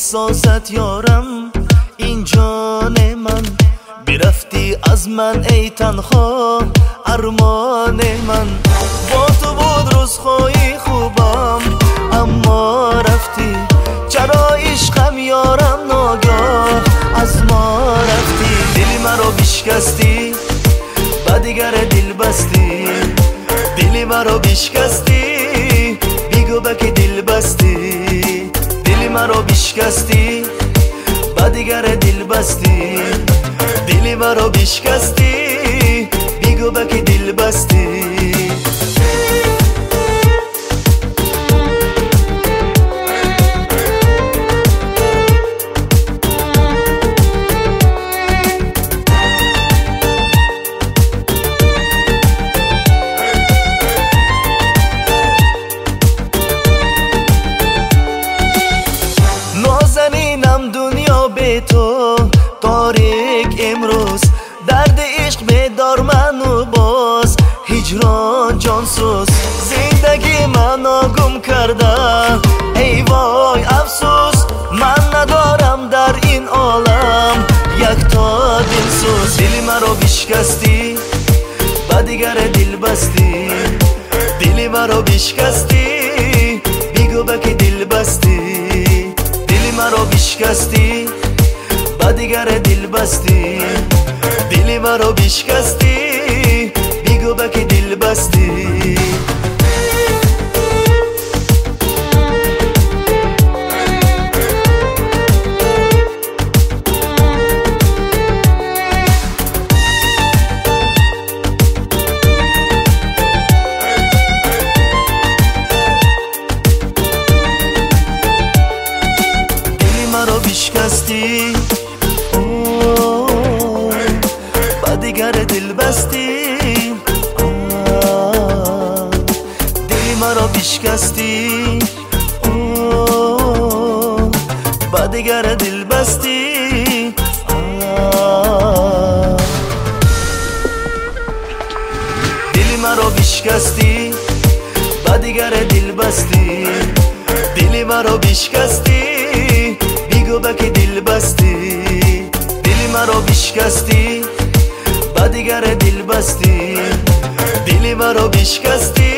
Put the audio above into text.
احساست یارم این جان من، برفتی از من ای تنها ارمان من. با تو بود روزهای خوبم اما رفتی، چرا عشقم یارم ناگاه از ما رفتی. دل مرا بشکستی با دیگر دل بستی، دل مرا بشکستی بگو با که دل بستی. دل مرا بشکستی با دیگر دل بستی، دل مرا بشکستی بگو با که دل بستی. نازنینم دنیا به تو تاریک امروز، درد عشق بدار منو باز هجران جانسوز. زندگی منو گم کرده ای وای افسوس، من ندارم در این عالم یک تا دلسوز. دل مرا بشکستی با دیگر دل بستی، دل مرا بشکستی بگو با که دل بستی. دل مرا بشکستی با دیگر دل بستی، دل مرا بشکستی بگو با که دل بستی. بشکستی با دیگر دل بستی، دل مرا بشکستی با دیگر دل بستی. دل مرا بشکستی با دیگر دل بستی، دل مرا بشکستی بگو با که دل بستی. دل مرا بشکستی با دیگر دل بستی، دل مرا بشکستی